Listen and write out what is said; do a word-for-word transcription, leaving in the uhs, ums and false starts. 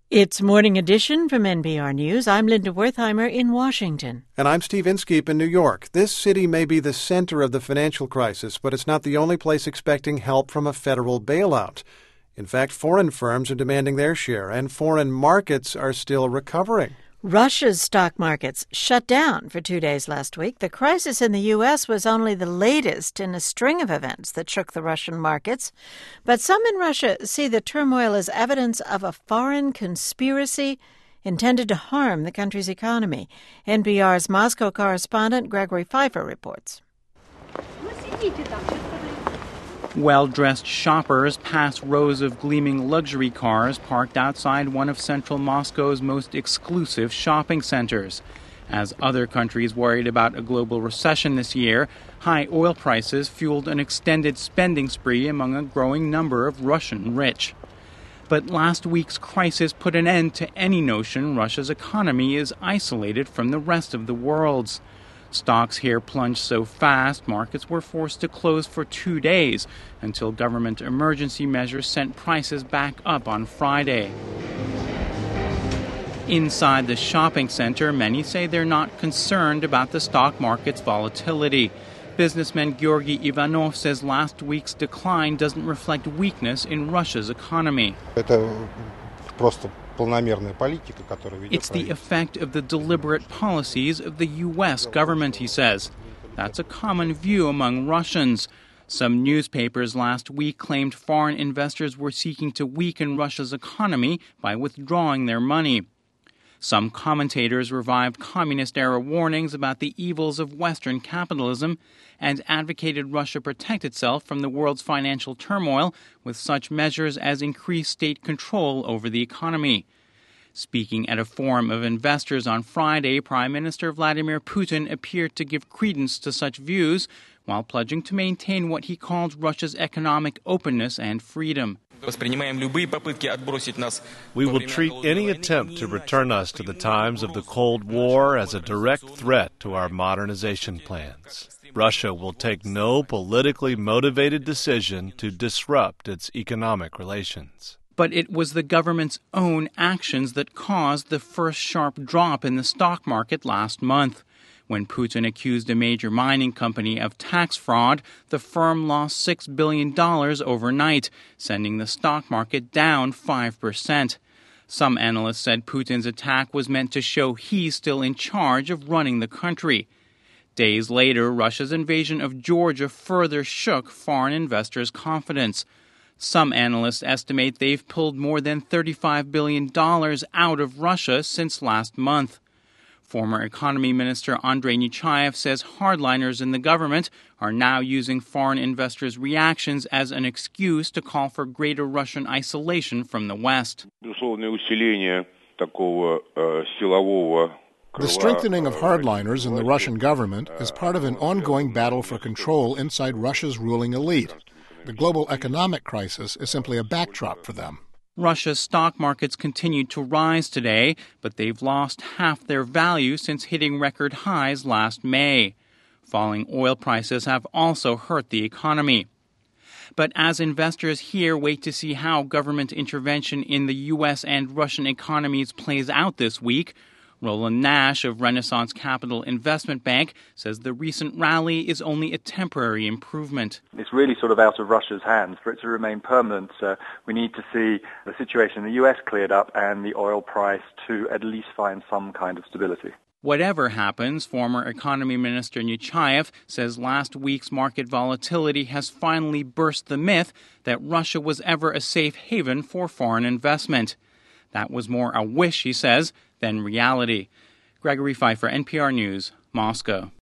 It's Morning Edition from N P R News. I'm Linda Wertheimer in Washington. And I'm Steve Inskeep in New York. This city may be the center of the financial crisis, but it's not the only place expecting help from a federal bailout. In fact, foreign firms are demanding their share, and foreign markets are still recovering. Russia's stock markets shut down for two days last week. The crisis in the U S was only the latest in a string of events that shook the Russian markets. But some in Russia see the turmoil as evidence of a foreign conspiracy intended to harm the country's economy. N P R's Moscow correspondent Gregory Pfeiffer reports. Well-dressed shoppers pass rows of gleaming luxury cars parked outside one of central Moscow's most exclusive shopping centers. As other countries worried about a global recession this year, high oil prices fueled an extended spending spree among a growing number of Russian rich. But last week's crisis put an end to any notion Russia's economy is isolated from the rest of the world's. Stocks here plunged so fast, markets were forced to close for two days until government emergency measures sent prices back up on Friday. Inside the shopping center, many say they're not concerned about the stock market's volatility. Businessman Georgy Ivanov says last week's decline doesn't reflect weakness in Russia's economy. It's the effect of the deliberate policies of the U S government, he says. That's a common view among Russians. Some newspapers last week claimed foreign investors were seeking to weaken Russia's economy by withdrawing their money. Some commentators revived communist-era warnings about the evils of Western capitalism and advocated Russia protect itself from the world's financial turmoil with such measures as increased state control over the economy. Speaking at a forum of investors on Friday, Prime Minister Vladimir Putin appeared to give credence to such views while pledging to maintain what he called Russia's economic openness and freedom. We will treat any attempt to return us to the times of the Cold War as a direct threat to our modernization plans. Russia will take no politically motivated decision to disrupt its economic relations. But it was the government's own actions that caused the first sharp drop in the stock market last month. When Putin accused a major mining company of tax fraud, the firm lost six billion dollars overnight, sending the stock market down five percent. Some analysts said Putin's attack was meant to show he's still in charge of running the country. Days later, Russia's invasion of Georgia further shook foreign investors' confidence. Some analysts estimate they've pulled more than thirty-five billion dollars out of Russia since last month. Former Economy Minister Andrei Nechayev says hardliners in the government are now using foreign investors' reactions as an excuse to call for greater Russian isolation from the West. The strengthening of hardliners in the Russian government is part of an ongoing battle for control inside Russia's ruling elite. The global economic crisis is simply a backdrop for them. Russia's stock markets continued to rise today, but they've lost half their value since hitting record highs last May. Falling oil prices have also hurt the economy. But as investors here wait to see how government intervention in the U S and Russian economies plays out this week, Roland Nash of Renaissance Capital Investment Bank says the recent rally is only a temporary improvement. It's really sort of out of Russia's hands. For it to remain permanent, uh, we need to see the situation in the U S cleared up and the oil price to at least find some kind of stability. Whatever happens, former Economy Minister Nechayev says last week's market volatility has finally burst the myth that Russia was ever a safe haven for foreign investment. That was more a wish, he says, than reality. Gregory Pfeiffer, N P R News, Moscow.